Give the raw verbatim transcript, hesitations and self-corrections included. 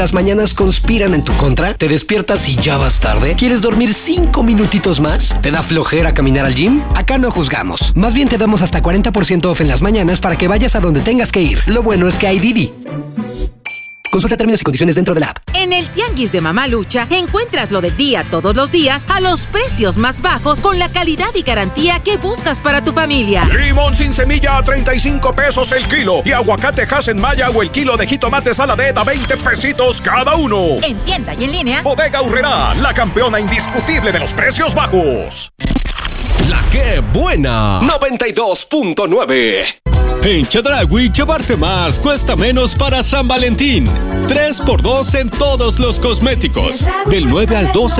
¿Las mañanas conspiran en tu contra? ¿Te despiertas y ya vas tarde? ¿Quieres dormir cinco minutitos más? ¿Te da flojera caminar al gym? Acá no juzgamos. Más bien te damos hasta cuarenta por ciento off en las mañanas para que vayas a donde tengas que ir. Lo bueno es que hay Didi. Consulta términos y condiciones dentro de la app. En el Tianguis de Mamá Lucha encuentras lo del día todos los días a los precios más bajos con la calidad y garantía que buscas para tu familia. Limón sin semilla a treinta y cinco pesos el kilo y aguacate Hass Maya o el kilo de jitomate Saladet a veinte pesitos cada uno. En tienda y en línea. Bodega Aurrerá, la campeona indiscutible de los precios bajos. La que buena. noventa y dos punto nueve. En Chedraui, llevarte más cuesta menos para San Valentín. tres por dos en todos los cosméticos. Del nueve al doce